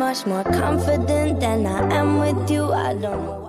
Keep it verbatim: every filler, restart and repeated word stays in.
much more confident than I am with you. I don't know why.